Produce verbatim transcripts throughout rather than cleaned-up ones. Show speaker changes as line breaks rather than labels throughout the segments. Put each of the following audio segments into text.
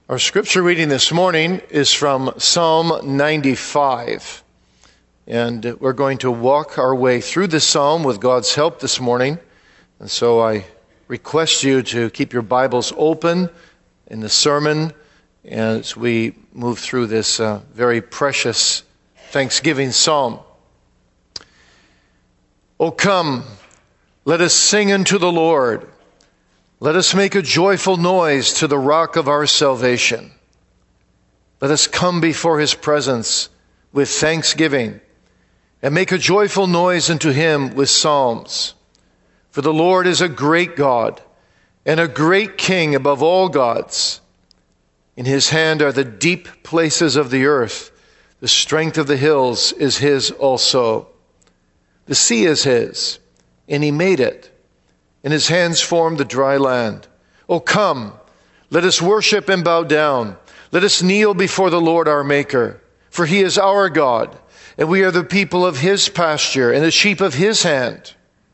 Our scripture reading this morning is from Psalm ninety-five. And we're going to walk our way through this psalm with God's help this morning. And so I request you to keep your Bibles open in the sermon as we move through this uh, very precious Thanksgiving psalm. O come, let us sing unto the Lord. Let us make a joyful noise to the rock of our salvation. Let us come before his presence with thanksgiving and make a joyful noise unto him with psalms. For the Lord is a great God and a great King above all gods. In his hand are the deep places of the earth. The strength of the hills is his also. The sea is his, and he made it. And his hands formed the dry land. O come, let us worship and bow down. Let us kneel before the Lord our Maker. For he is our God, and we are the people of his pasture and the sheep of his hand.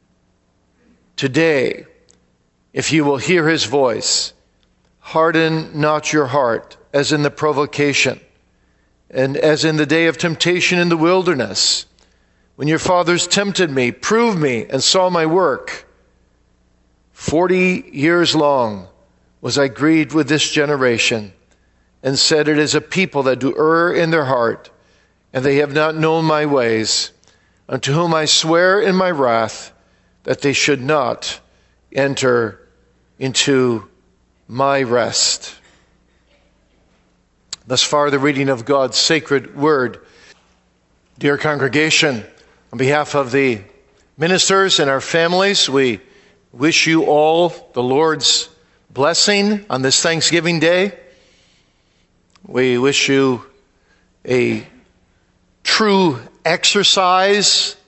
Today, if you will hear his voice, harden not your heart as in the provocation, and as in the day of temptation in the wilderness, when your fathers tempted me, proved me, and saw my work. Forty years long was I grieved with this generation, and said, it is a people that do err in their heart, and they have not known my ways, unto whom I swear in my wrath that they should not enter into my rest. Thus far, the reading of God's sacred word. Dear congregation, on behalf of the ministers and our families, we wish you all the Lord's blessing on this Thanksgiving Day. We wish you a true exercise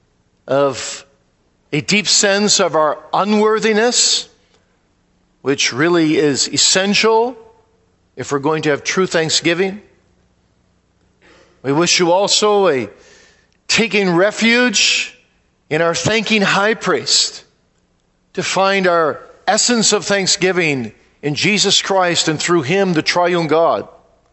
of a deep sense of our unworthiness, which really is essential if we're going to have true thanksgiving. We wish you also a taking refuge in our thanking high priest, to find our essence of thanksgiving in Jesus Christ and through him, the triune God.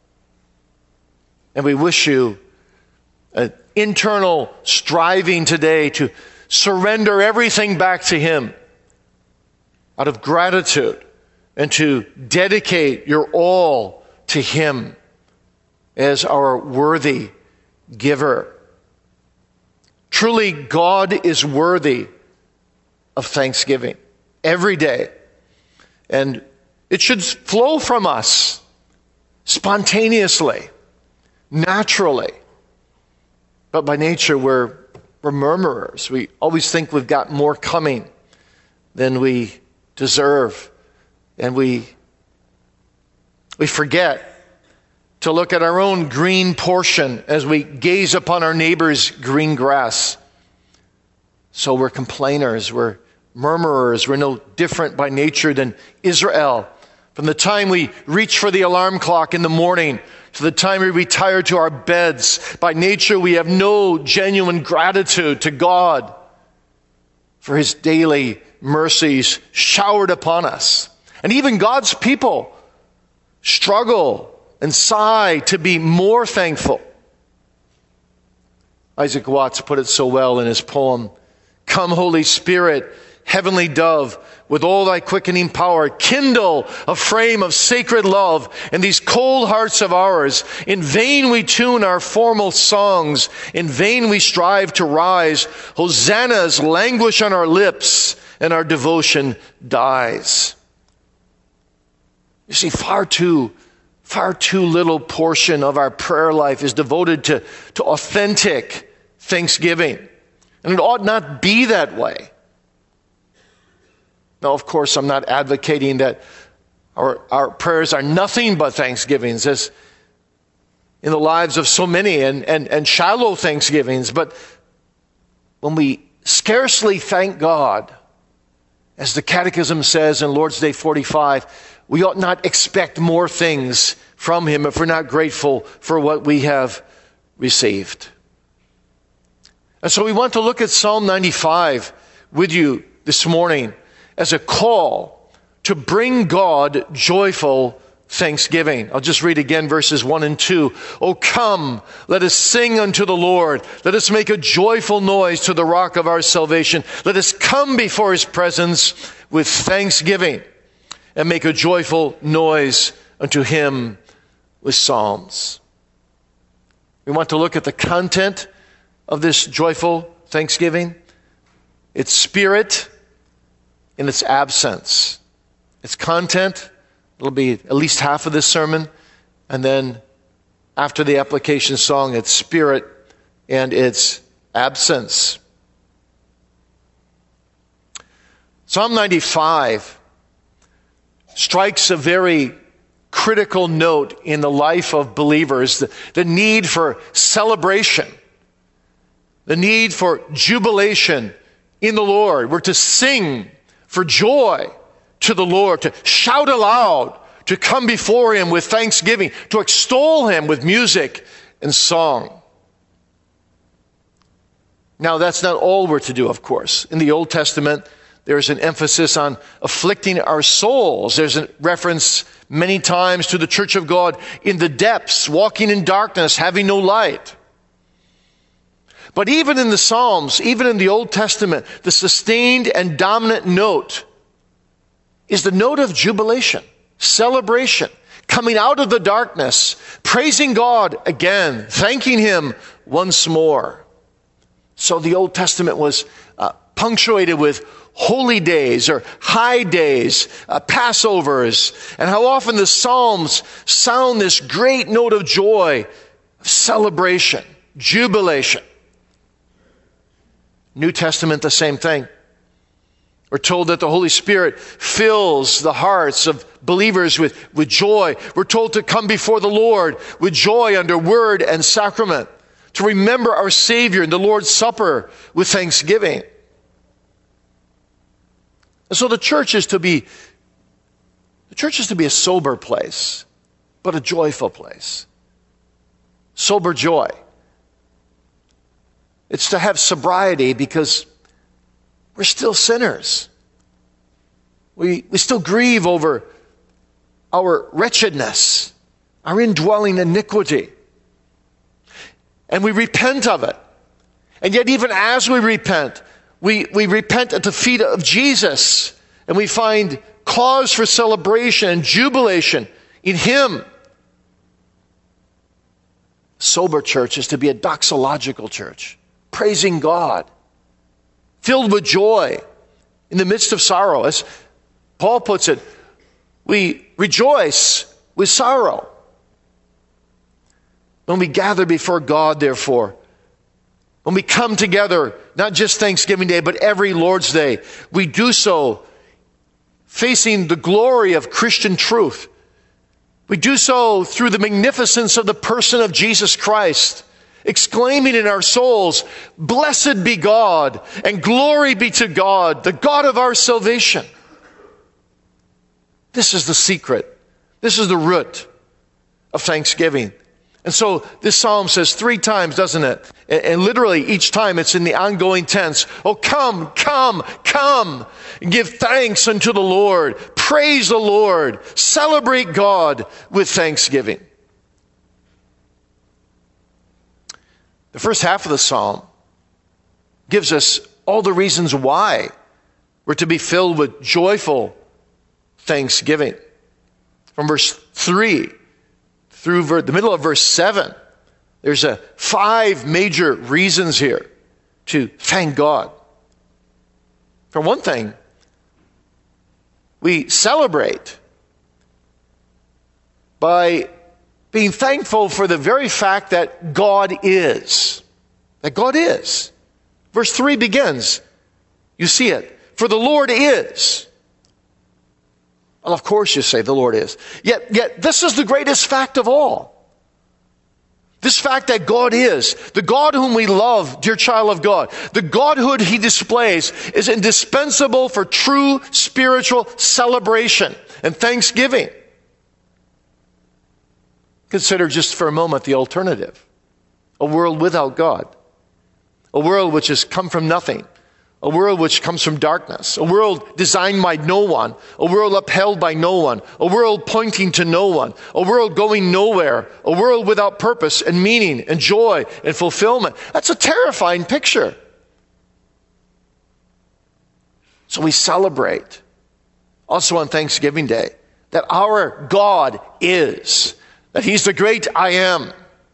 And we wish you an internal striving today to surrender everything back to him out of gratitude and to dedicate your all to him as our worthy giver. Truly, God is worthy of thanksgiving every day. And it should flow from us spontaneously, naturally. But by nature, we're, we're murmurers. We always think we've got more coming than we deserve. And we, we forget to look at our own green portion as we gaze upon our neighbor's green grass. So we're complainers, we're murmurers, we're no different by nature than Israel. From the time we reach for the alarm clock in the morning to the time we retire to our beds, by nature we have no genuine gratitude to God for his daily mercies showered upon us. And even God's people struggle and sigh to be more thankful. Isaac Watts put it so well in his poem, Come, Holy Spirit, heavenly dove, with all thy quickening power, kindle a flame of sacred love in these cold hearts of ours. In vain we tune our formal songs. In vain we strive to rise. Hosannas languish on our lips, and our devotion dies. You see, far too, far too little portion of our prayer life is devoted to, to authentic thanksgiving. And it ought not be that way. Now, of course, I'm not advocating that our, our prayers are nothing but thanksgivings, as in the lives of so many, and, and, and shallow thanksgivings. But when we scarcely thank God, as the Catechism says in Lord's Day forty-five, we ought not expect more things from him if we're not grateful for what we have received. And so we want to look at Psalm ninety-five with you this morning as a call to bring God joyful thanksgiving. I'll just read again verses one and two. Oh, come, let us sing unto the Lord. Let us make a joyful noise to the rock of our salvation. Let us come before his presence with thanksgiving and make a joyful noise unto him with psalms. We want to look at the content of this joyful thanksgiving. Its spirit and its absence. Its content, it'll be at least half of this sermon. And then after the application song, its spirit and its absence. Psalm ninety-five strikes a very critical note in the life of believers, the, the need for celebration, the need for jubilation in the Lord. We're to sing for joy to the Lord, to shout aloud, to come before him with thanksgiving, to extol him with music and song. Now, that's not all we're to do, of course. In the Old Testament, there's an emphasis on afflicting our souls. There's a reference many times to the church of God in the depths, walking in darkness, having no light. But even in the Psalms, even in the Old Testament, the sustained and dominant note is the note of jubilation, celebration, coming out of the darkness, praising God again, thanking him once more. So the Old Testament was uh, punctuated with holy days or high days, uh, Passovers, and how often the Psalms sound this great note of joy, of celebration, jubilation. New Testament, the same thing. We're told that the Holy Spirit fills the hearts of believers with, with joy. We're told to come before the Lord with joy under word and sacrament, to remember our Savior in the Lord's Supper with thanksgiving. And so the church is to be, the church is to be a sober place, but a joyful place. Sober joy. It's to have sobriety because we're still sinners. We, we still grieve over our wretchedness, our indwelling iniquity. And we repent of it. And yet even as we repent, we, we repent at the feet of Jesus. And we find cause for celebration and jubilation in him. Sober church is to be a doxological church, praising God, filled with joy in the midst of sorrow. As Paul puts it, we rejoice with sorrow. When we gather before God, therefore, when we come together, not just Thanksgiving Day, but every Lord's Day, we do so facing the glory of Christian truth. We do so through the magnificence of the person of Jesus Christ, exclaiming in our souls, "Blessed be God, and glory be to God, the God of our salvation." This is the secret. This is the root of thanksgiving. And so this psalm says three times, doesn't it? And, and literally each time it's in the ongoing tense. Oh, come, come, come, and give thanks unto the Lord. Praise the Lord. Celebrate God with thanksgiving. The first half of the psalm gives us all the reasons why we're to be filled with joyful thanksgiving. From verse three through ver- the middle of verse seven, there's a five major reasons here to thank God. For one thing, we celebrate by being thankful for the very fact that God is. That God is. Verse three begins, you see it. For the Lord is. Well, of course you say the Lord is. Yet, yet this is the greatest fact of all. This fact that God is, the God whom we love, dear child of God, the Godhood he displays is indispensable for true spiritual celebration and thanksgiving. Consider just for a moment the alternative. A world without God. A world which has come from nothing. a world which comes from darkness, a world designed by no one, a world upheld by no one, a world pointing to no one, a world going nowhere, a world without purpose and meaning and joy and fulfillment. That's a terrifying picture. So we celebrate, also on Thanksgiving Day, that our God is, that He's the great I am.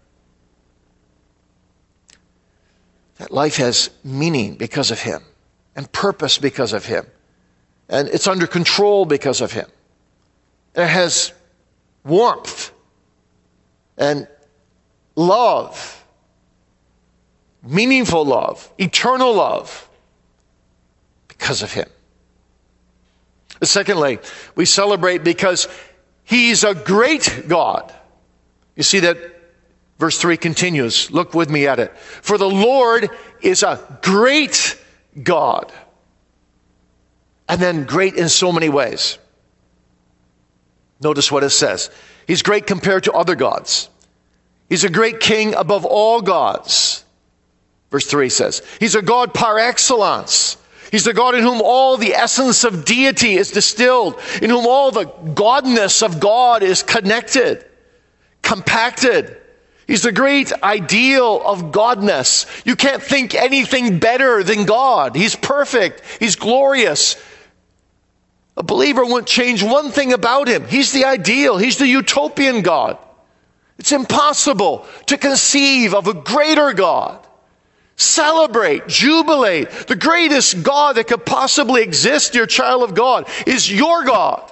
That life has meaning because of Him, and purpose because of Him, and it's under control because of Him. And it has warmth and love, meaningful love, eternal love, because of Him. Secondly, we celebrate because He's a great God. You see that verse three continues. Look with me at it. For the Lord is a great God. And then great in so many ways. Notice what it says. He's great compared to other gods. He's a great king above all gods. Verse three says, He's a God par excellence. He's the God in whom all the essence of deity is distilled, in whom all the godness of God is connected, compacted. He's the great ideal of godness. You can't think anything better than God. He's perfect. He's glorious. A believer wouldn't change one thing about Him. He's the ideal. He's the utopian God. It's impossible to conceive of a greater God. Celebrate, jubilate. The greatest God that could possibly exist, dear child of God, is your God.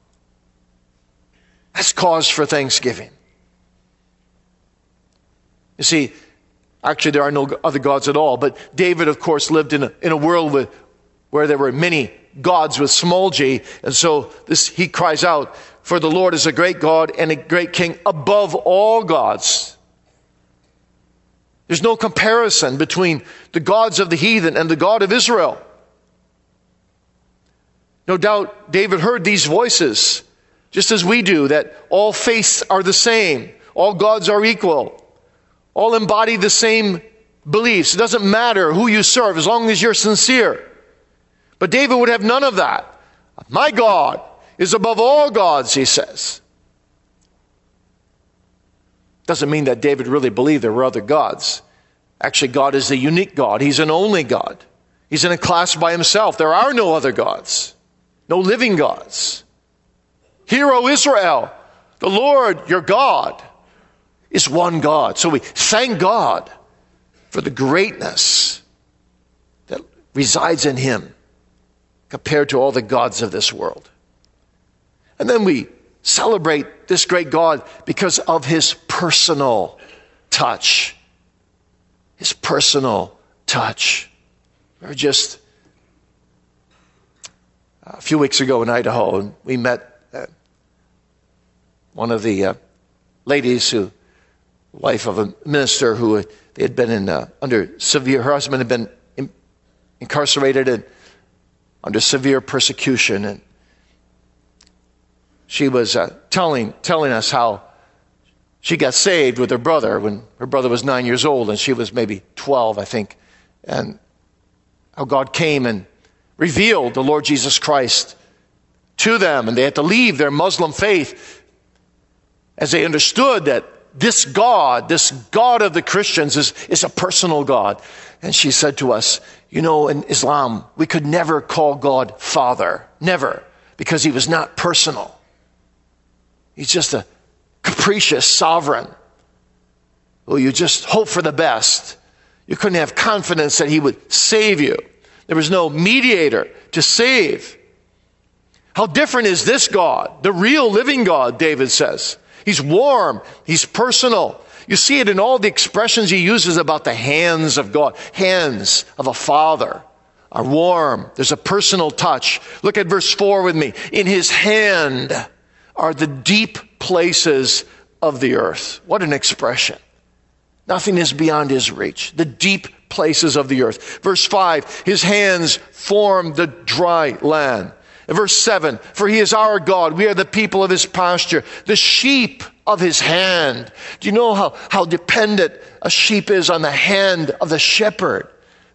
That's cause for thanksgiving. You see, actually there are no other gods at all, but David, of course, lived in a, in a world with, where there were many gods with small g, and so this he cries out, for the Lord is a great God and a great king above all gods. There's no comparison between the gods of the heathen and the God of Israel. No doubt David heard these voices, just as we do, that all faiths are the same, all gods are equal, all embody the same beliefs. It doesn't matter who you serve as long as you're sincere. But David would have none of that. My God is above all gods, he says. Doesn't mean that David really believed there were other gods. Actually, God is the unique God. He's an only God. He's in a class by himself. There are no other gods. No living gods. Hear, O Israel, the Lord your God is one God. So we thank God for the greatness that resides in Him compared to all the gods of this world. And then we celebrate this great God because of His personal touch. His personal touch. We were just a few weeks ago in Idaho, and we met uh, one of the uh, ladies who, wife of a minister who they had been in uh, under severe, her husband had been in, incarcerated and under severe persecution, and she was uh, telling telling us how she got saved with her brother when her brother was nine years old and she was maybe twelve, I think, and how God came and revealed the Lord Jesus Christ to them, and they had to leave their Muslim faith as they understood that this God, this God of the Christians is, is a personal God. And she said to us, you know, in Islam, we could never call God Father. Never. Because He was not personal. He's just a capricious sovereign who you just hope for the best. You couldn't have confidence that He would save you. There was no mediator to save. How different is this God, the real living God, David says. He's warm. He's personal. You see it in all the expressions he uses about the hands of God. Hands of a father are warm. There's a personal touch. Look at verse four with me. In His hand are the deep places of the earth. What an expression. Nothing is beyond His reach. The deep places of the earth. Verse five, His hands form the dry land. And verse seven, for He is our God. We are the people of His pasture, the sheep of His hand. Do you know how, how dependent a sheep is on the hand of the shepherd? The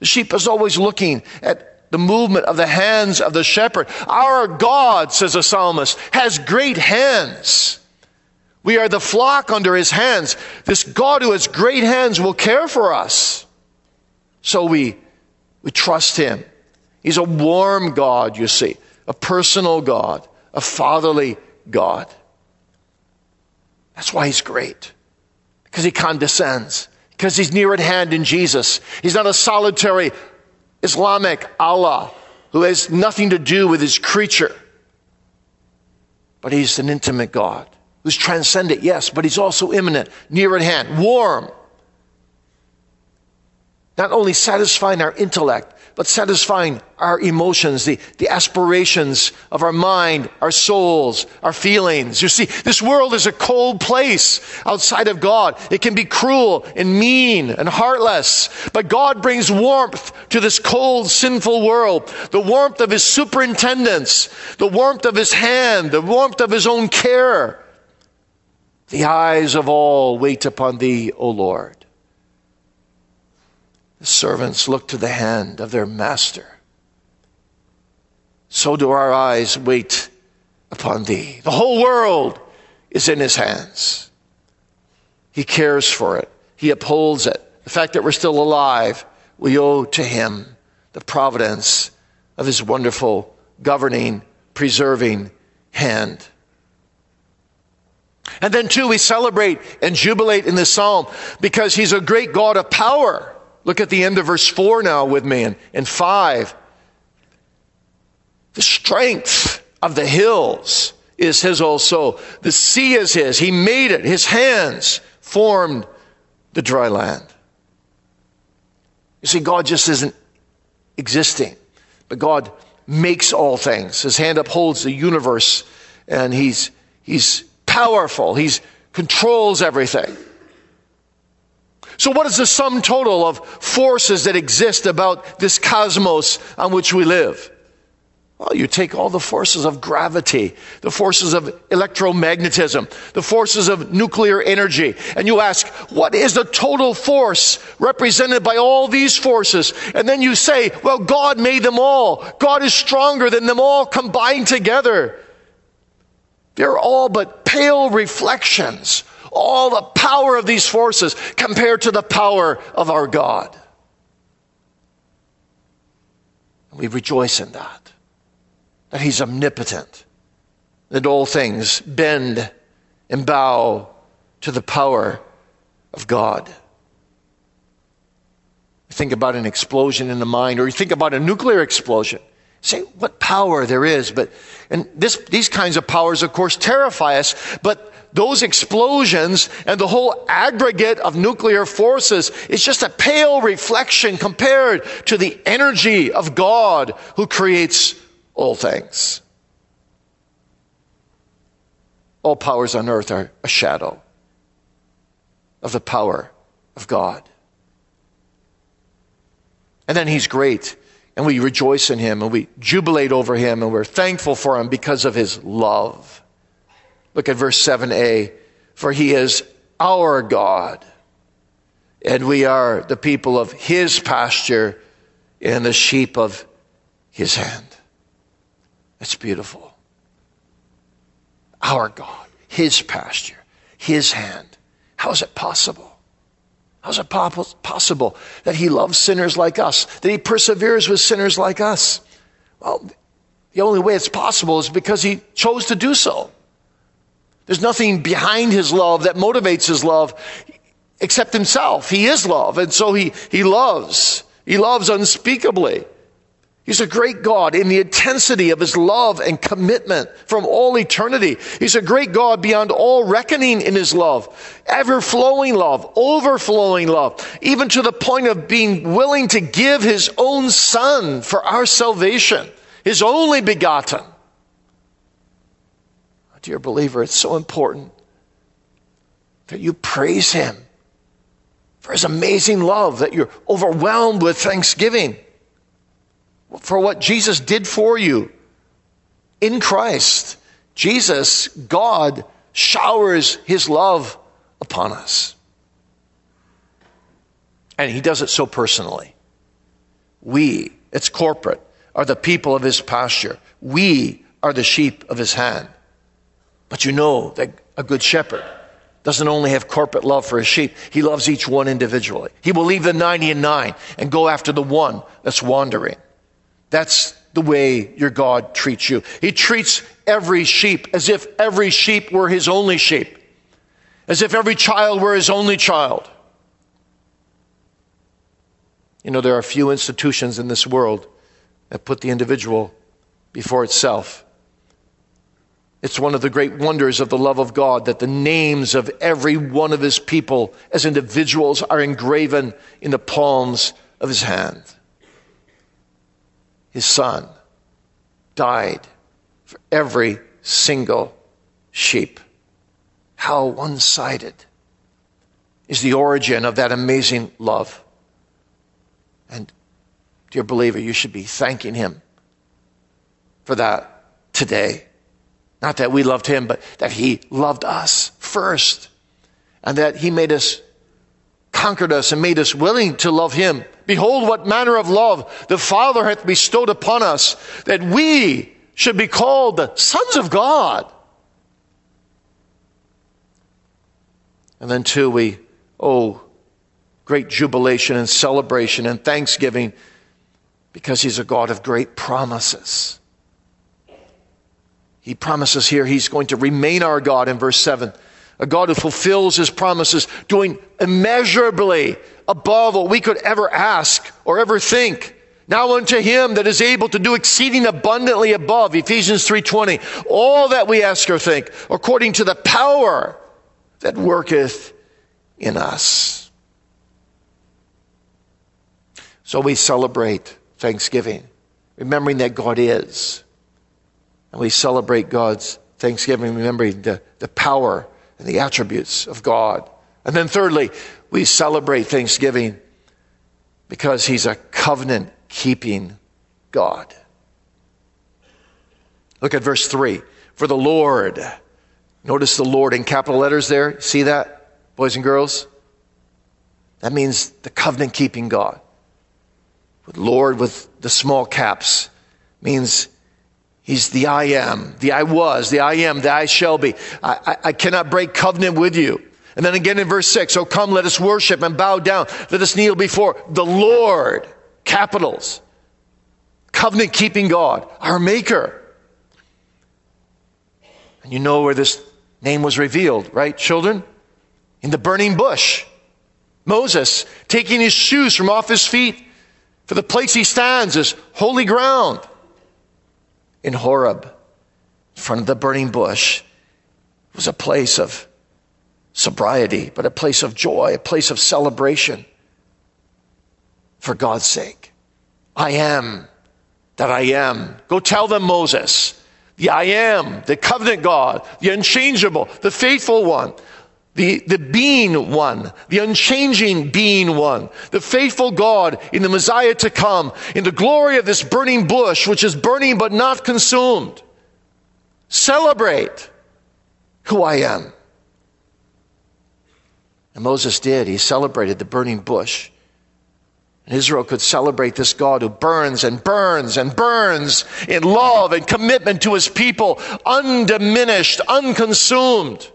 The sheep is always looking at the movement of the hands of the shepherd. Our God, says the psalmist, has great hands. We are the flock under his hands. This God who has great hands will care for us. So we, we trust him. He's a warm God, you see, a personal God, a fatherly God. That's why he's great, because he condescends, because he's near at hand in Jesus. He's not a solitary Islamic Allah who has nothing to do with his creature, but he's an intimate God who's transcendent, yes, but he's also immanent, near at hand, warm. Not only satisfying our intellect, but satisfying our emotions, the, the aspirations of our mind, our souls, our feelings. You see, this world is a cold place outside of God. It can be cruel and mean and heartless. But God brings warmth to this cold, sinful world. The warmth of his superintendence, the warmth of his hand, the warmth of his own care. The eyes of all wait upon thee, O Lord. The servants look to the hand of their master. So do our eyes wait upon thee. The whole world is in his hands. He cares for it. He upholds it. The fact that we're still alive, we owe to him the providence of his wonderful, governing, preserving hand. And then too, we celebrate and jubilate in this psalm because he's a great God of power. Look at the end of verse four now with me, and, and five. The strength of the hills is his also. The sea is his. He made it. His hands formed the dry land. You see, God just isn't existing, but God makes all things. His hand upholds the universe, and he's, he's powerful. He controls everything. So what is the sum total of forces that exist about this cosmos on which we live? Well, you take all the forces of gravity, the forces of electromagnetism, the forces of nuclear energy, and you ask, what is the total force represented by all these forces? And then you say, well, God made them all. God is stronger than them all combined together. They're all but pale reflections. All the power of these forces compared to the power of our God. We rejoice in that. That he's omnipotent. That all things bend and bow to the power of God. You think about an explosion in the mind, or you think about a nuclear explosion. Say what power there is, but and this these kinds of powers, of course, terrify us, but those explosions and the whole aggregate of nuclear forces is just a pale reflection compared to the energy of God who creates all things. All powers on earth are a shadow of the power of God. And then he's great, and we rejoice in him, and we jubilate over him, and we're thankful for him because of his love. Look at verse seven a. For he is our God, and we are the people of his pasture and the sheep of his hand. That's beautiful. Our God, his pasture, his hand. How is it possible? How is it possible that he loves sinners like us, that he perseveres with sinners like us? Well, the only way it's possible is because he chose to do so. There's nothing behind his love that motivates his love except himself. He is love, and so he, he loves. He loves unspeakably. He's a great God in the intensity of his love and commitment from all eternity. He's a great God beyond all reckoning in his love, ever-flowing love, overflowing love, even to the point of being willing to give his own Son for our salvation, his only begotten. Dear believer, it's so important that you praise him for his amazing love, that you're overwhelmed with thanksgiving for what Jesus did for you in Christ. Jesus, God, showers his love upon us. And he does it so personally. We, it's corporate, are the people of his pasture. We are the sheep of his hand. But you know that a good shepherd doesn't only have corporate love for his sheep. He loves each one individually. He will leave the ninety and nine and go after the one that's wandering. That's the way your God treats you. He treats every sheep as if every sheep were his only sheep. As if every child were his only child. You know, there are few institutions in this world that put the individual before itself. It's one of the great wonders of the love of God that the names of every one of his people as individuals are engraven in the palms of his hand. His son died for every single sheep. How one-sided is the origin of that amazing love. And dear believer, you should be thanking him for that today. Not that we loved him, but that he loved us first. And that he made us, conquered us, and made us willing to love him. Behold, what manner of love the Father hath bestowed upon us, that we should be called the sons of God. And then too, we owe great jubilation and celebration and thanksgiving because he's a God of great promises. He promises here he's going to remain our God in verse seven. A God who fulfills his promises, doing immeasurably above what we could ever ask or ever think. Now unto him that is able to do exceeding abundantly above, Ephesians three twenty, all that we ask or think, according to the power that worketh in us. So we celebrate Thanksgiving, remembering that God is. And we celebrate God's Thanksgiving, remembering the, the power and the attributes of God. And then thirdly, we celebrate Thanksgiving because he's a covenant-keeping God. Look at verse three. For the Lord, notice the Lord in capital letters there. See that, boys and girls? That means the covenant-keeping God. With Lord with the small caps means he's the I am, the I was, the I am, the I shall be. I, I, I cannot break covenant with you. And then again in verse six, oh come, let us worship and bow down. Let us kneel before the Lord, capitals. Covenant-keeping God, our Maker. And you know where this name was revealed, right, children? In the burning bush. Moses taking his shoes from off his feet, for the place he stands is holy ground. In Horeb, in front of the burning bush, was a place of sobriety, but a place of joy, a place of celebration for God's sake. I am that I am. Go tell them, Moses, the I am, the covenant God, the unchangeable, the faithful one, the, the being one, the unchanging being one, the faithful God in the Messiah to come, in the glory of this burning bush, which is burning but not consumed. Celebrate who I am. And Moses did. He celebrated the burning bush. And Israel could celebrate this God who burns and burns and burns in love and commitment to his people, undiminished, unconsumed.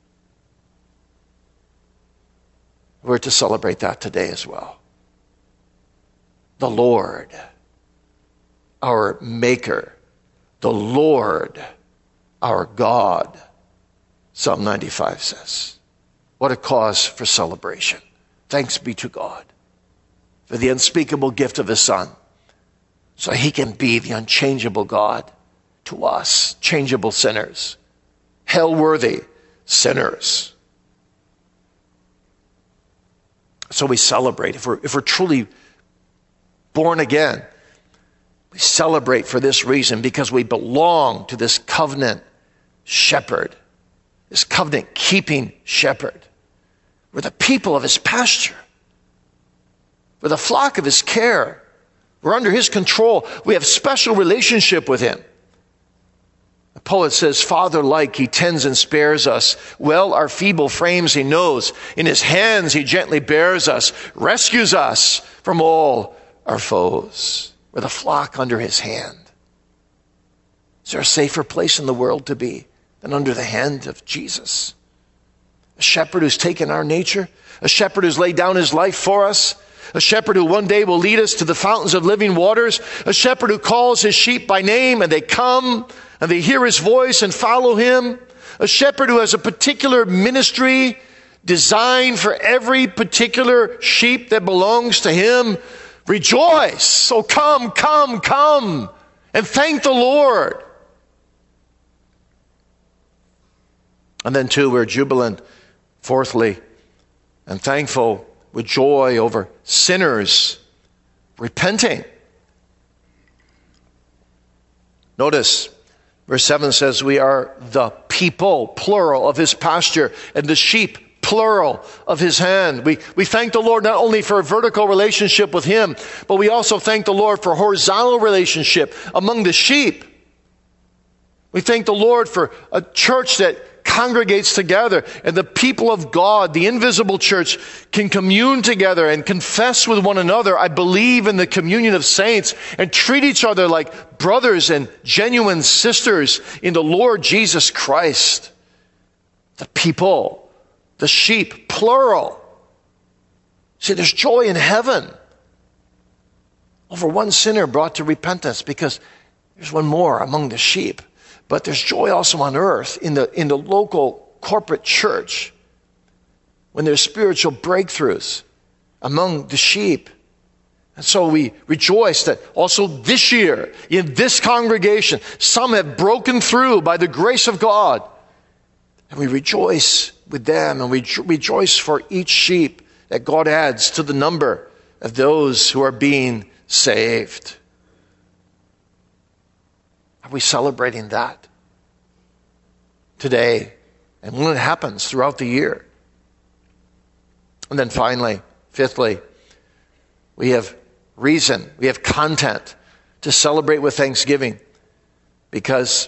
We're to celebrate that today as well. The Lord, our Maker, the Lord, our God, Psalm ninety-five says. What a cause for celebration. Thanks be to God for the unspeakable gift of his Son, so he can be the unchangeable God to us, changeable sinners, hell-worthy sinners. So we celebrate. If we're, if we're truly born again, we celebrate for this reason, because we belong to this covenant shepherd, this covenant-keeping shepherd. We're the people of his pasture. We're the flock of his care. We're under his control. We have special relationship with him. The poet says, Father-like, he tends and spares us. Well, our feeble frames he knows. In his hands he gently bears us, rescues us from all our foes. We're the flock under his hand. Is there a safer place in the world to be than under the hand of Jesus? A shepherd who's taken our nature, a shepherd who's laid down his life for us, a shepherd who one day will lead us to the fountains of living waters, a shepherd who calls his sheep by name and they come and they hear his voice and follow him, a shepherd who has a particular ministry designed for every particular sheep that belongs to him. Rejoice! So come, come, come and thank the Lord. And then too, we're jubilant, fourthly, and thankful with joy over sinners repenting. Notice, verse seven says, we are the people, plural, of his pasture, and the sheep, plural, of his hand. We, we thank the Lord not only for a vertical relationship with him, but we also thank the Lord for a horizontal relationship among the sheep. We thank the Lord for a church that congregates together, and the people of God, the invisible church, can commune together and confess with one another, I believe in the communion of saints, and treat each other like brothers and genuine sisters in the Lord Jesus Christ. The people, the sheep, plural. See, there's joy in heaven over one sinner brought to repentance, because there's one more among the sheep. But there's joy also on earth in the, in the local corporate church when there's spiritual breakthroughs among the sheep. And so we rejoice that also this year in this congregation, some have broken through by the grace of God. And we rejoice with them, and we rejoice for each sheep that God adds to the number of those who are being saved. Are we celebrating that today and when it happens throughout the year? And then finally, fifthly, we have reason, we have content to celebrate with thanksgiving, because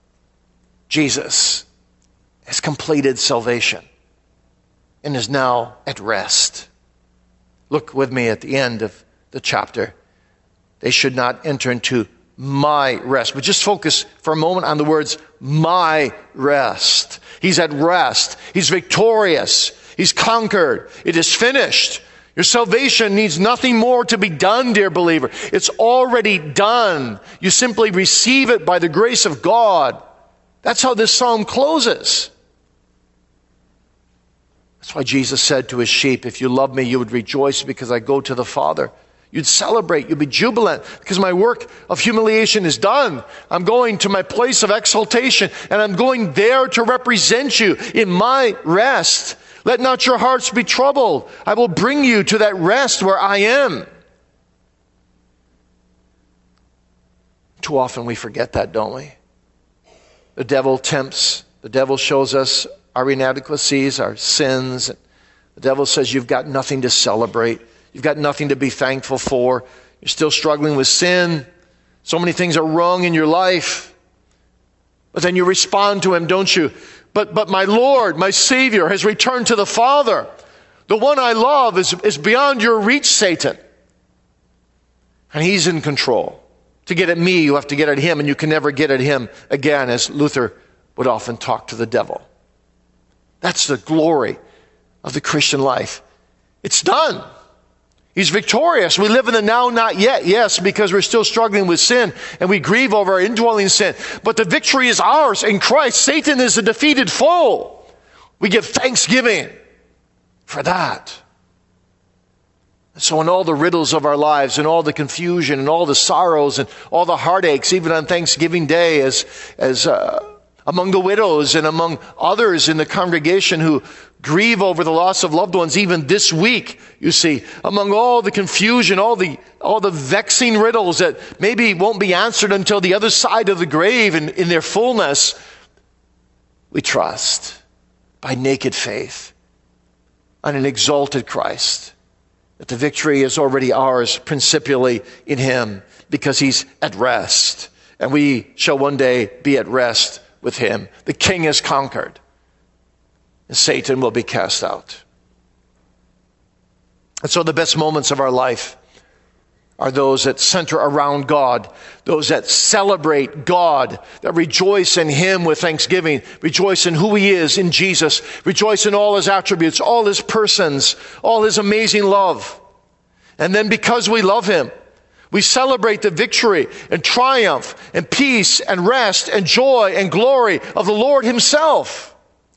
Jesus has completed salvation and is now at rest. Look with me at the end of the chapter. They should not enter into my rest. But just focus for a moment on the words, my rest. He's at rest. He's victorious. He's conquered. It is finished. Your salvation needs nothing more to be done, dear believer. It's already done. You simply receive it by the grace of God. That's how this psalm closes. That's why Jesus said to his sheep, if you love me, you would rejoice because I go to the Father. You'd celebrate, you'd be jubilant, because my work of humiliation is done. I'm going to my place of exaltation, and I'm going there to represent you in my rest. Let not your hearts be troubled. I will bring you to that rest where I am. Too often we forget that, don't we? The devil tempts. The devil shows us our inadequacies, our sins. The devil says you've got nothing to celebrate. You've got nothing to be thankful for. You're still struggling with sin. So many things are wrong in your life. But then you respond to him, don't you? But but my Lord, my Savior, has returned to the Father. The one I love is, is beyond your reach, Satan. And he's in control. To get at me, you have to get at him, and you can never get at him again, as Luther would often talk to the devil. That's the glory of the Christian life. It's done. He's victorious. We live in the now, not yet. Yes, because we're still struggling with sin and we grieve over our indwelling sin. But the victory is ours in Christ. Satan is a defeated foe. We give thanksgiving for that. And so in all the riddles of our lives and all the confusion and all the sorrows and all the heartaches, even on Thanksgiving Day, as, as uh, among the widows and among others in the congregation who grieve over the loss of loved ones, even this week, you see, among all the confusion, all the all the vexing riddles that maybe won't be answered until the other side of the grave and in their fullness, we trust by naked faith on an exalted Christ, that the victory is already ours principally in him, because he's at rest, and we shall one day be at rest with him. The King has conquered, and Satan will be cast out. And so the best moments of our life are those that center around God, those that celebrate God, that rejoice in Him with thanksgiving, rejoice in who He is in Jesus, rejoice in all His attributes, all His persons, all His amazing love. And then because we love Him, we celebrate the victory and triumph and peace and rest and joy and glory of the Lord Himself.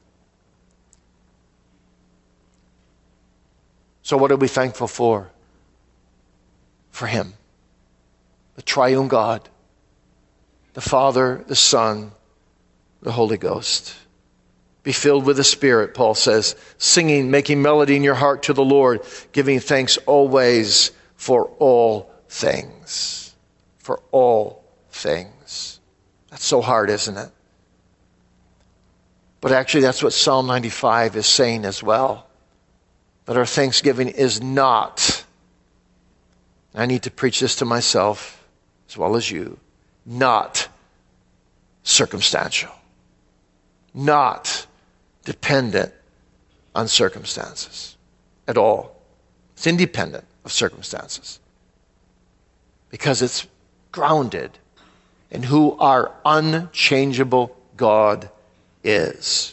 So what are we thankful for? For Him, the triune God, the Father, the Son, the Holy Ghost. Be filled with the Spirit, Paul says, singing, making melody in your heart to the Lord, giving thanks always for all things. For all things. That's so hard, isn't it? But actually, that's what Psalm ninety-five is saying as well. That our thanksgiving is not, I need to preach this to myself as well as you, not circumstantial, not dependent on circumstances at all. It's independent of circumstances because it's grounded in who our unchangeable God is.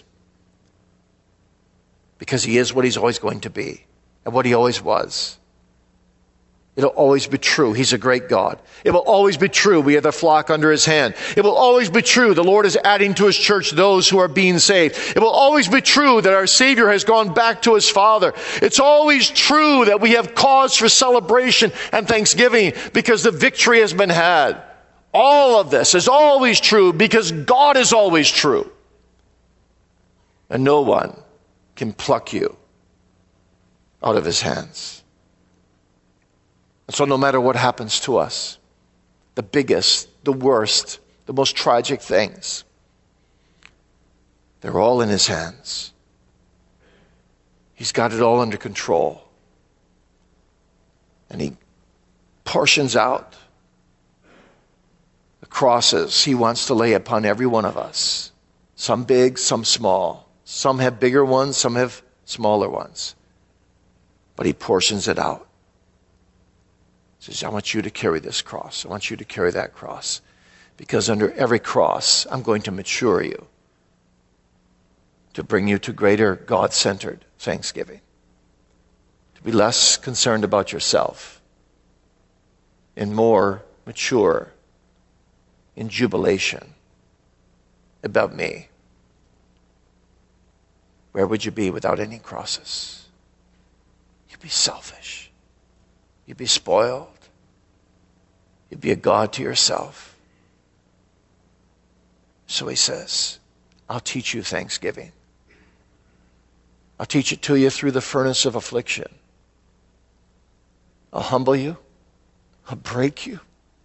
Because He is what He's always going to be and what He always was. It'll always be true. He's a great God. It will always be true. We have the flock under His hand. It will always be true. The Lord is adding to His church those who are being saved. It will always be true that our Savior has gone back to His Father. It's always true that we have cause for celebration and thanksgiving because the victory has been had. All of this is always true because God is always true. And no one can pluck you out of His hands. And so no matter what happens to us, the biggest, the worst, the most tragic things, they're all in His hands. He's got it all under control. And He portions out the crosses He wants to lay upon every one of us. Some big, some small. Some have bigger ones, some have smaller ones. But He portions it out. He says, I want you to carry this cross. I want you to carry that cross. Because under every cross, I'm going to mature you. To bring you to greater God-centered thanksgiving. To be less concerned about yourself. And more mature in jubilation about me. Where would you be without any crosses? You'd be selfish. You'd be spoiled. You'd be a god to yourself. So He says, I'll teach you thanksgiving. I'll teach it to you through the furnace of affliction. I'll humble you. I'll break you.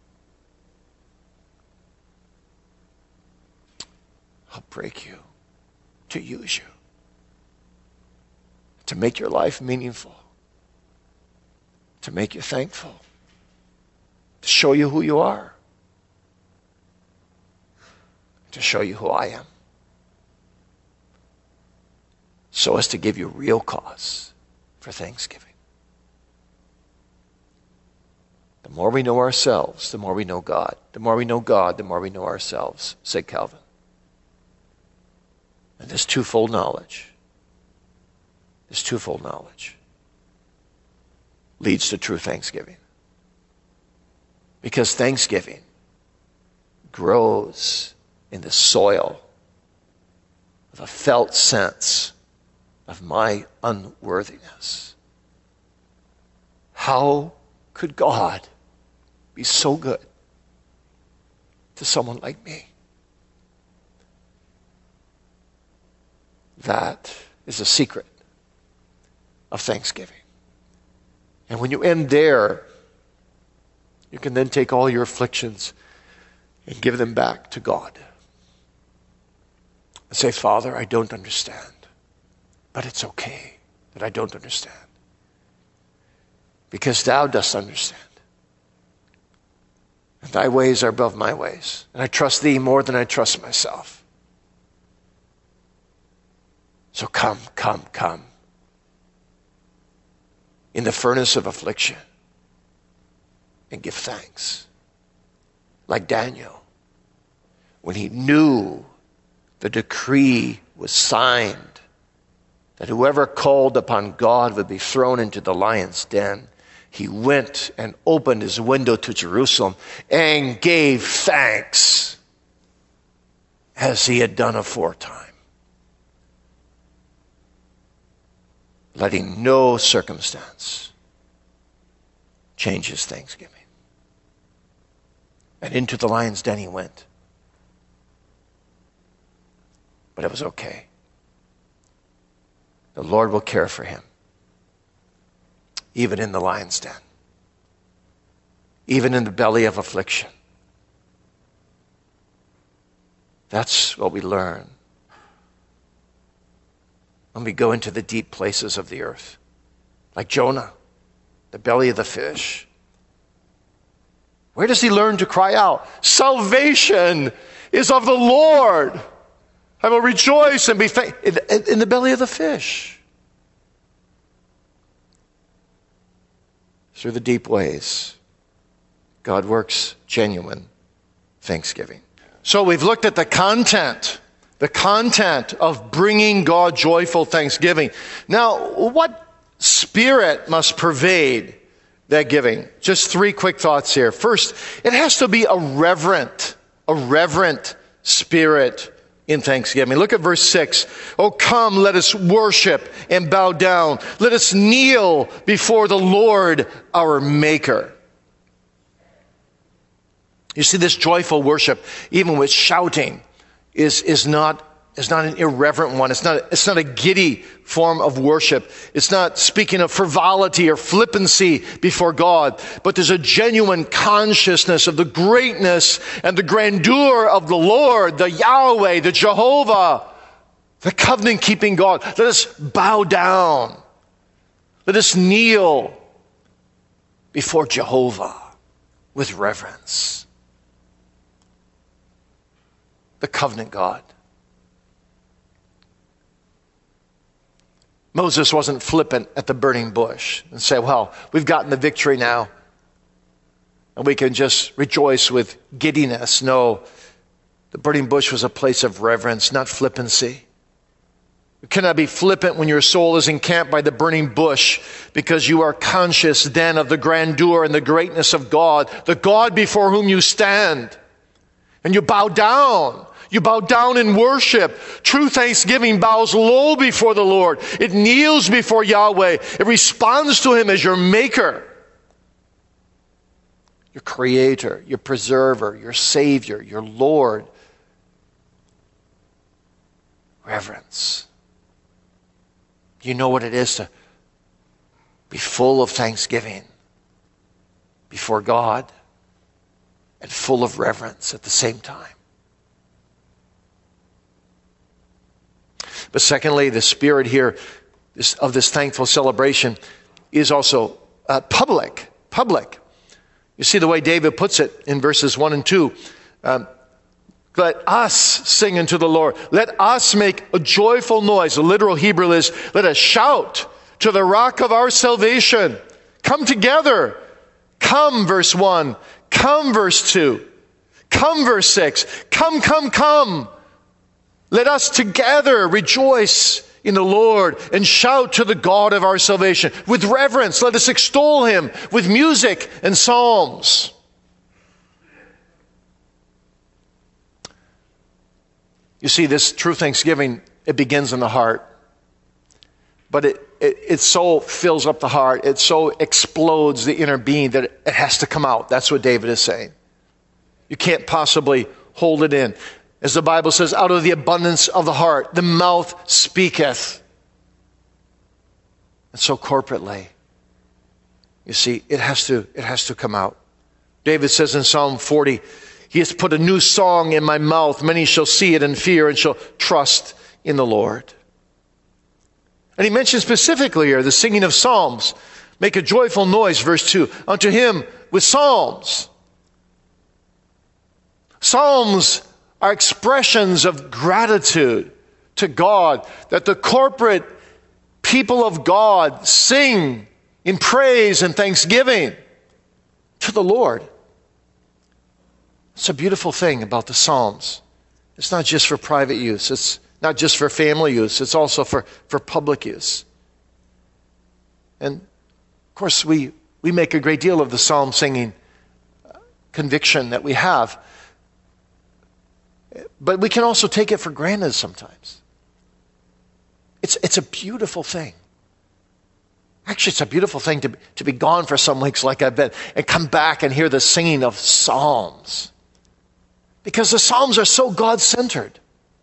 I'll break you to use you. To make your life meaningful. To make you thankful. To show you who you are. To show you who I am. So as to give you real cause for thanksgiving. The more we know ourselves, the more we know God. The more we know God, the more we know ourselves, said Calvin. And this twofold knowledge This twofold knowledge leads to true thanksgiving. Because thanksgiving grows in the soil of a felt sense of my unworthiness. How could God be so good to someone like me? That is a secret of thanksgiving. And when you end there, you can then take all your afflictions and give them back to God. And say, Father, I don't understand, but it's okay that I don't understand. Because Thou dost understand. And Thy ways are above my ways. And I trust Thee more than I trust myself. So come, come, come. In the furnace of affliction, and give thanks. Like Daniel, when he knew the decree was signed that whoever called upon God would be thrown into the lion's den, he went and opened his window to Jerusalem and gave thanks as he had done aforetime, letting no circumstance change his thanksgiving. And into the lion's den he went. But it was okay. The Lord will care for him, even in the lion's den, even in the belly of affliction. That's what we learn when we go into the deep places of the earth, like Jonah, the belly of the fish. Where does he learn to cry out? Salvation is of the Lord. I will rejoice and be thankful in the belly of the fish. Through the deep ways, God works genuine thanksgiving. So we've looked at the content, the content of bringing God joyful thanksgiving. Now, what spirit must pervade that giving? Just three quick thoughts here. First, it has to be a reverent, a reverent spirit in thanksgiving. Look at verse six. Oh, come, let us worship and bow down. Let us kneel before the Lord our Maker. You see, this joyful worship, even with shouting, is, is not It's not an irreverent one. It's not, it's not a giddy form of worship. It's not speaking of frivolity or flippancy before God, but there's a genuine consciousness of the greatness and the grandeur of the Lord, the Yahweh, the Jehovah, the covenant-keeping God. Let us bow down. Let us kneel before Jehovah with reverence. The covenant God. Moses wasn't flippant at the burning bush and say, well, we've gotten the victory now and we can just rejoice with giddiness. No, the burning bush was a place of reverence, not flippancy. You cannot be flippant when your soul is encamped by the burning bush, because you are conscious then of the grandeur and the greatness of God, the God before whom you stand. And you bow down. You bow down in worship. True thanksgiving bows low before the Lord. It kneels before Yahweh. It responds to Him as your Maker, your Creator, your Preserver, your Savior, your Lord. Reverence. You know what it is to be full of thanksgiving before God and full of reverence at the same time. But secondly, the spirit here of this thankful celebration is also uh, public. Public. You see the way David puts it in verses one and two. Um, Let us sing unto the Lord. Let us make a joyful noise. The literal Hebrew is, let us shout to the rock of our salvation. Come together. Come, verse one. Come, verse two. Come, verse six. Come, come, come. Let us together rejoice in the Lord and shout to the God of our salvation. With reverence, let us extol Him with music and psalms. You see, this true thanksgiving, it begins in the heart. But it, it, it so fills up the heart, it so explodes the inner being that it, it has to come out. That's what David is saying. You can't possibly hold it in. As the Bible says, out of the abundance of the heart, the mouth speaketh. And so corporately, you see, it has to, it has to come out. David says in Psalm forty, He has put a new song in my mouth. Many shall see it and fear and shall trust in the Lord. And he mentions specifically here the singing of psalms. Make a joyful noise, verse two, unto Him with psalms. Psalms are expressions of gratitude to God that the corporate people of God sing in praise and thanksgiving. to the Lord. It's a beautiful thing about the Psalms. It's not just for private use. It's not just for family use. It's also for, for public use. And of course, we, we make a great deal of the psalm singing conviction that we have. But we can also take it for granted sometimes. It's, it's a beautiful thing. Actually, it's a beautiful thing to, to be gone for some weeks like I've been and come back and hear the singing of psalms. Because the psalms are so God-centered,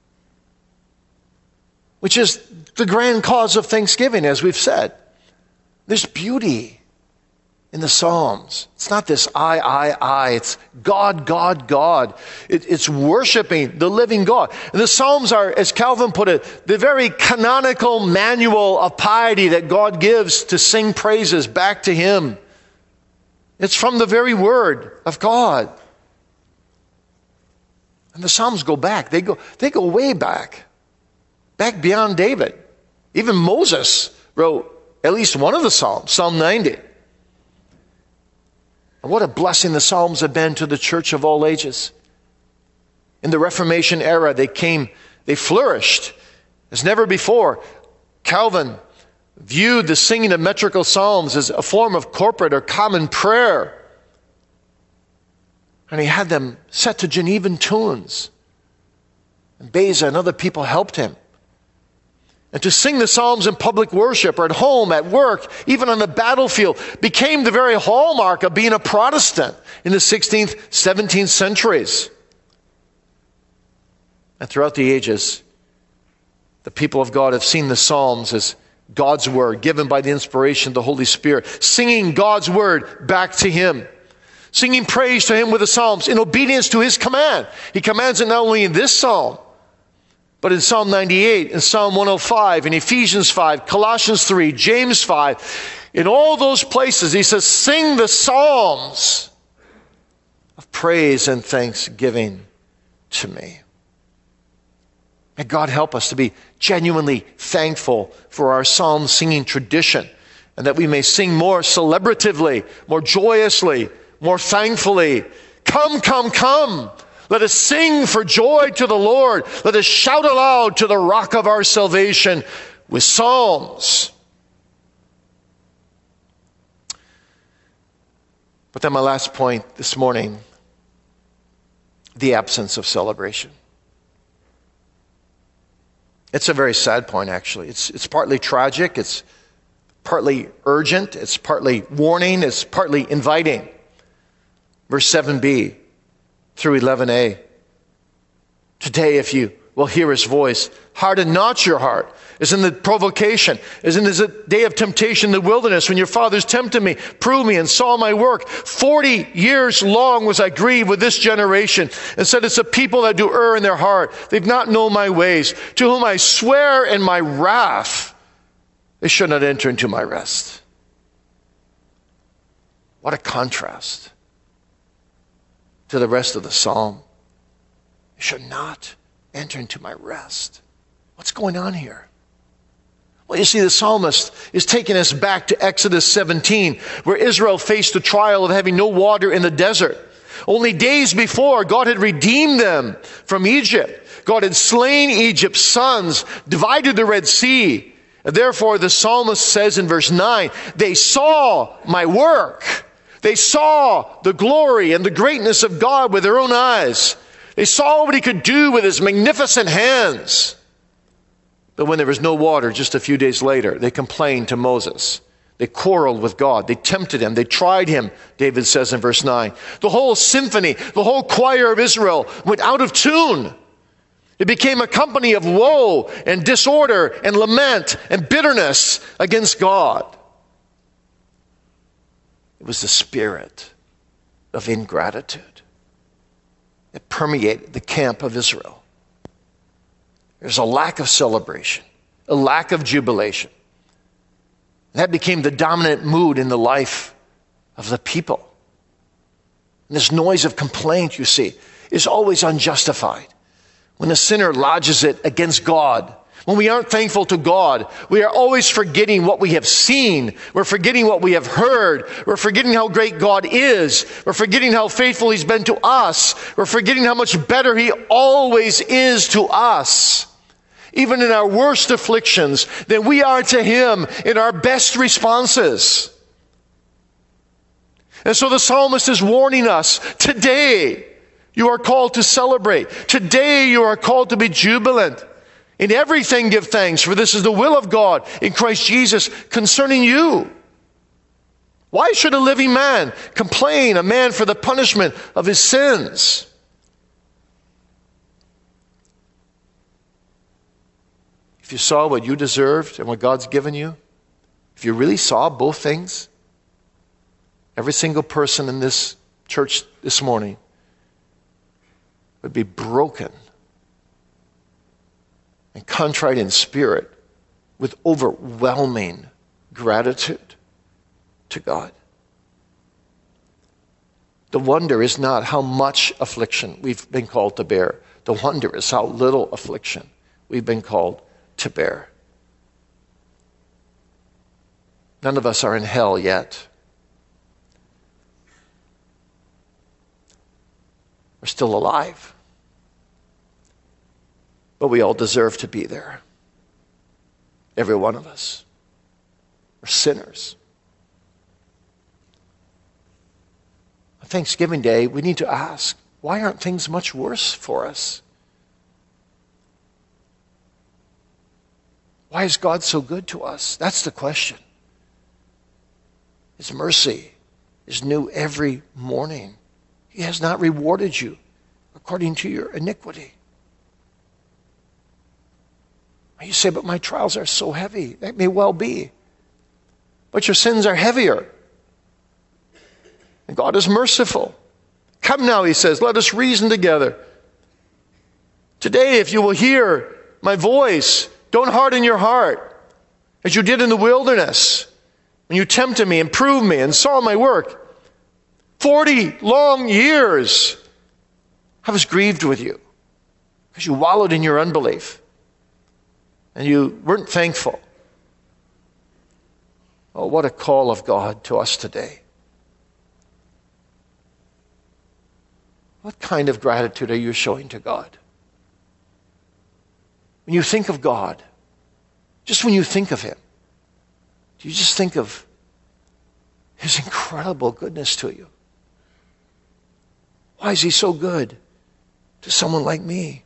which is the grand cause of thanksgiving, as we've said. There's beauty in the Psalms. It's not this I, I, I. It's God, God, God. It, it's worshiping the living God. And the Psalms are, as Calvin put it, the very canonical manual of piety that God gives to sing praises back to Him. It's from the very Word of God. And the Psalms go back. They go, they go way back. Back beyond David. Even Moses wrote at least one of the Psalms, Psalm ninety. And what a blessing the Psalms have been to the church of all ages. In the Reformation era, they came, they flourished as never before. Calvin viewed the singing of metrical psalms as a form of corporate or common prayer. And he had them set to Genevan tunes. And Beza and other people helped him. And to sing the psalms in public worship or at home, at work, even on the battlefield, became the very hallmark of being a Protestant in the sixteenth, seventeenth centuries. And throughout the ages, the people of God have seen the psalms as God's word, given by the inspiration of the Holy Spirit, singing God's word back to Him, singing praise to Him with the psalms in obedience to His command. He commands it not only in this psalm, but in Psalm ninety-eight, in Psalm one oh five, in Ephesians five, Colossians three, James five, in all those places, He says, sing the psalms of praise and thanksgiving to me. May God help us to be genuinely thankful for our psalm singing tradition, and that we may sing more celebratively, more joyously, more thankfully. Come, come, come. Let us sing for joy to the Lord. Let us shout aloud to the rock of our salvation with psalms. But then my last point this morning, the absence of celebration. It's a very sad point, actually. It's, it's partly tragic. It's partly urgent. It's partly warning. It's partly inviting. Verse seven b. Through eleven a. Today, if you will hear His voice, harden not your heart, as in the provocation, as in the day of temptation in the wilderness, when your fathers tempted me, proved me, and saw my work. Forty years long was I grieved with this generation, and said, it's a people that do err in their heart. They've not known my ways, to whom I swear in my wrath, they should not enter into my rest. What a contrast to the rest of the psalm. You should not enter into my rest. What's going on here? Well, you see, the psalmist is taking us back to Exodus seventeen, where Israel faced the trial of having no water in the desert. Only days before, God had redeemed them from Egypt. God had slain Egypt's sons, divided the Red Sea. And therefore, the psalmist says in verse nine, they saw my work. They saw the glory and the greatness of God with their own eyes. They saw what He could do with His magnificent hands. But when there was no water, just a few days later, they complained to Moses. They quarreled with God. They tempted Him. They tried Him, David says in verse nine. The whole symphony, the whole choir of Israel went out of tune. It became a company of woe and disorder and lament and bitterness against God. It was the spirit of ingratitude that permeated the camp of Israel. There's a lack of celebration, a lack of jubilation. That became the dominant mood in the life of the people. And this noise of complaint, you see, is always unjustified. When a sinner lodges it against God, When we aren't thankful to God, we are always forgetting what we have seen. We're forgetting what we have heard. We're forgetting how great God is. We're forgetting how faithful He's been to us. We're forgetting how much better He always is to us, even in our worst afflictions, than we are to Him in our best responses. And so the psalmist is warning us, today you are called to celebrate. Today you are called to be jubilant. In everything give thanks, for this is the will of God in Christ Jesus concerning you. Why should a living man complain, a man for the punishment of his sins? If you saw what you deserved and what God's given you, if you really saw both things, every single person in this church this morning would be broken and contrite in spirit with overwhelming gratitude to God. The wonder is not how much affliction we've been called to bear. The wonder is how little affliction we've been called to bear. None of us are in hell yet. We're still alive. But we all deserve to be there. Every one of us. We're sinners. On Thanksgiving Day, we need to ask, why aren't things much worse for us? Why is God so good to us? That's the question. His mercy is new every morning. He has not rewarded you according to your iniquity. You say, but my trials are so heavy. That may well be. But your sins are heavier. And God is merciful. Come now, He says, let us reason together. Today, if you will hear my voice, don't harden your heart as you did in the wilderness when you tempted me and proved me and saw my work. Forty long years I was grieved with you because you wallowed in your unbelief. And you weren't thankful. Oh, what a call of God to us today. What kind of gratitude are you showing to God? When you think of God, just when you think of Him, do you just think of His incredible goodness to you? Why is He so good to someone like me?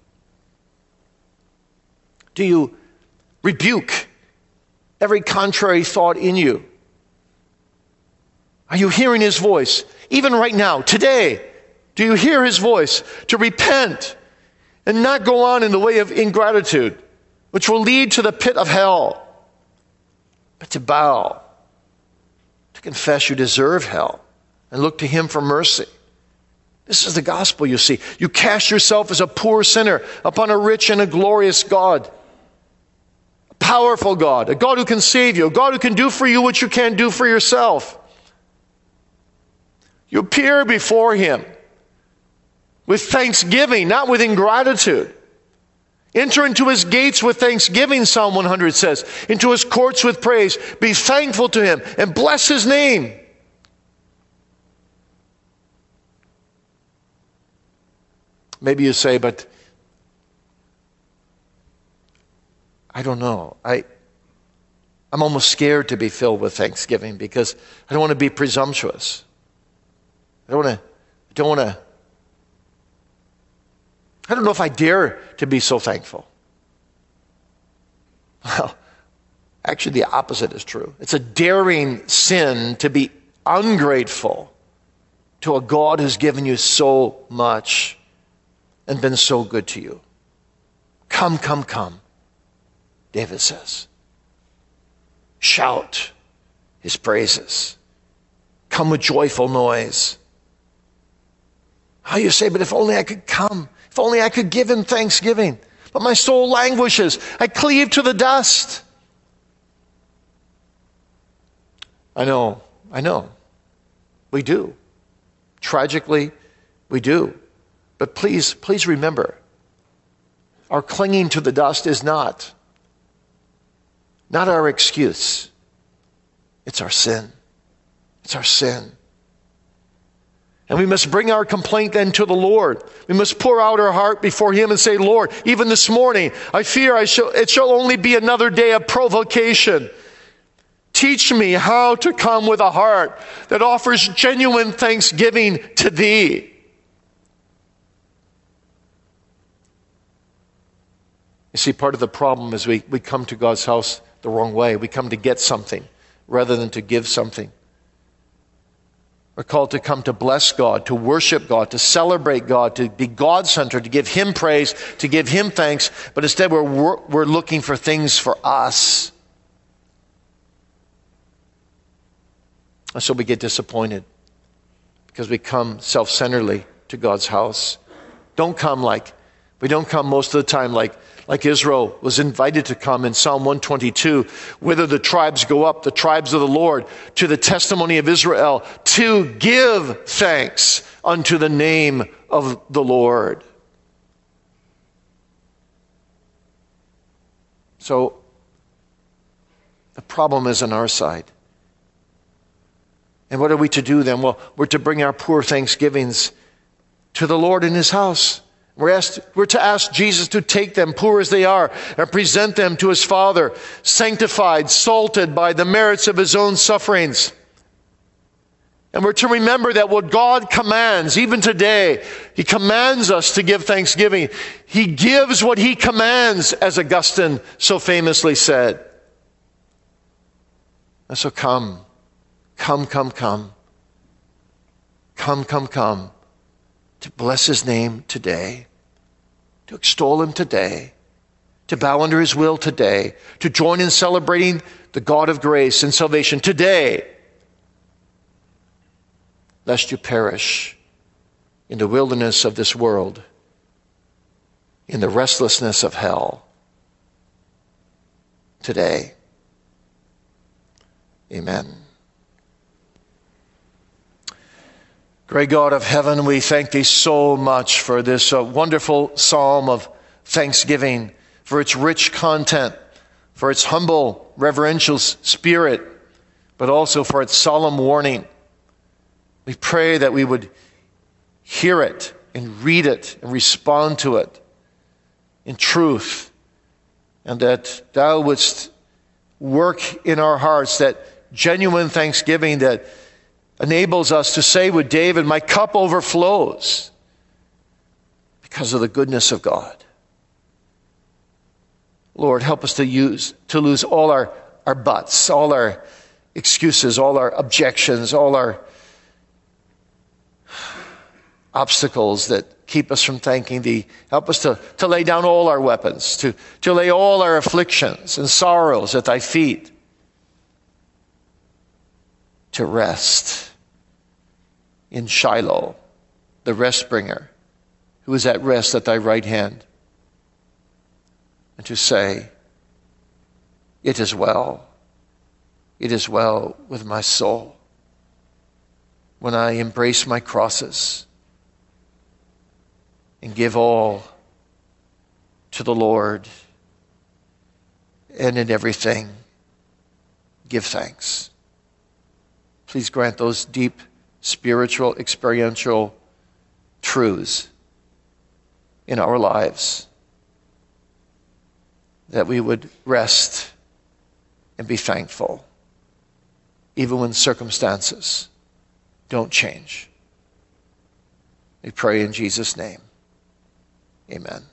Do you rebuke every contrary thought in you? Are you hearing His voice? Even right now, today, do you hear His voice to repent and not go on in the way of ingratitude, which will lead to the pit of hell, but to bow, to confess you deserve hell and look to Him for mercy? This is the gospel, you see. You cast yourself as a poor sinner upon a rich and a glorious God. Powerful God, a God who can save you, a God who can do for you what you can't do for yourself. You appear before Him with thanksgiving, not with ingratitude. Enter into His gates with thanksgiving, Psalm one hundred says. Into His courts with praise. Be thankful to Him and bless His name. Maybe you say, but I don't know. I, I'm almost scared to be filled with thanksgiving because I don't want to be presumptuous. I don't want to, I don't want to, I don't know if I dare to be so thankful. Well, actually the opposite is true. It's a daring sin to be ungrateful to a God who's given you so much and been so good to you. Come, come, come, David says. Shout His praises. Come with joyful noise. How you say, but if only I could come. If only I could give Him thanksgiving. But my soul languishes. I cleave to the dust. I know, I know. We do. Tragically, we do. But please, please remember, our clinging to the dust is not not our excuse. It's our sin. It's our sin. And we must bring our complaint then to the Lord. We must pour out our heart before Him and say, Lord, even this morning, I fear I shall, it shall only be another day of provocation. Teach me how to come with a heart that offers genuine thanksgiving to Thee. You see, part of the problem is we, we come to God's house the wrong way. We come to get something rather than to give something. We're called to come to bless God, to worship God, to celebrate God, to be God-centered, to give Him praise, to give Him thanks. But instead we're, we're looking for things for us. And so we get disappointed because we come self-centeredly to God's house. Don't come like, we don't come most of the time like, like Israel was invited to come in Psalm one twenty-two. Whither the tribes go up, the tribes of the Lord, to the testimony of Israel, to give thanks unto the name of the Lord. So, the problem is on our side. And what are we to do then? Well, we're to bring our poor thanksgivings to the Lord in His house. We're, asked, we're to ask Jesus to take them, poor as they are, and present them to His Father, sanctified, salted by the merits of His own sufferings. And we're to remember that what God commands, even today, He commands us to give thanksgiving. He gives what He commands, as Augustine so famously said. And so come, come, come, come. Come, come, come. To bless His name today, to extol Him today, to bow under His will today, to join in celebrating the God of grace and salvation today, lest you perish in the wilderness of this world, in the restlessness of hell today. Amen. Great God of heaven, we thank Thee so much for this uh, wonderful psalm of thanksgiving, for its rich content, for its humble, reverential spirit, but also for its solemn warning. We pray that we would hear it and read it and respond to it in truth, and that Thou wouldst work in our hearts that genuine thanksgiving that enables us to say with David, my cup overflows because of the goodness of God. Lord, help us to use, to lose all our, our buts, all our excuses, all our objections, all our obstacles that keep us from thanking Thee. Help us to, to lay down all our weapons, to, to lay all our afflictions and sorrows at Thy feet, to rest in Shiloh, the rest bringer, who is at rest at Thy right hand, and to say, it is well, it is well with my soul when I embrace my crosses and give all to the Lord, and in everything give thanks. Please grant those deep spiritual, experiential truths in our lives, that we would rest and be thankful, even when circumstances don't change. We pray in Jesus' name. Amen.